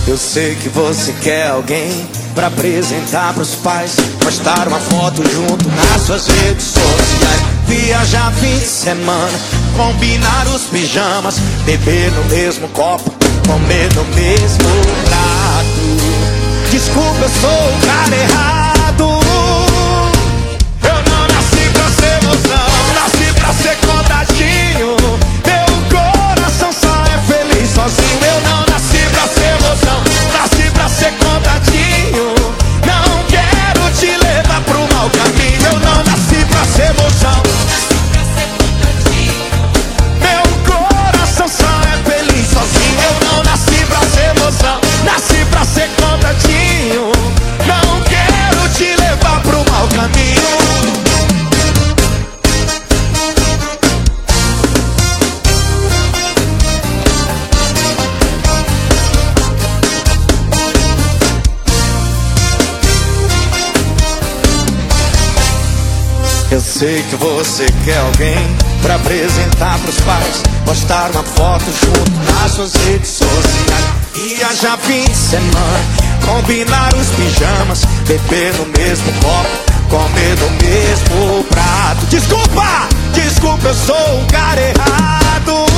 Eu sei que você quer alguém pra apresentar pros pais, postar uma foto junto nas suas redes sociais, viajar fim de semana, combinar os pijamas, beber no mesmo copo, comer no mesmo prato. Desculpa, eu sou o cara errado. Eu não nasci pra ser emoção, nasci pra ser contatinho. Meu coração só é feliz sozinho. Eu não nasci pra ser emoção, nasci pra ser contatinho. Não quero te levar pro mau caminho. Eu não nasci pra ser emoção, meu coração só é feliz sozinho. Eu não nasci pra ser emoção, nasci pra ser contatinho. Não quero te levar pro mau caminho. Eu sei que você quer alguém pra apresentar pros pais, postar uma foto junto nas suas redes sociais, viajar fim de semana, combinar os pijamas, beber no mesmo copo, comer no mesmo prato. Desculpa, desculpa, eu sou o cara errado.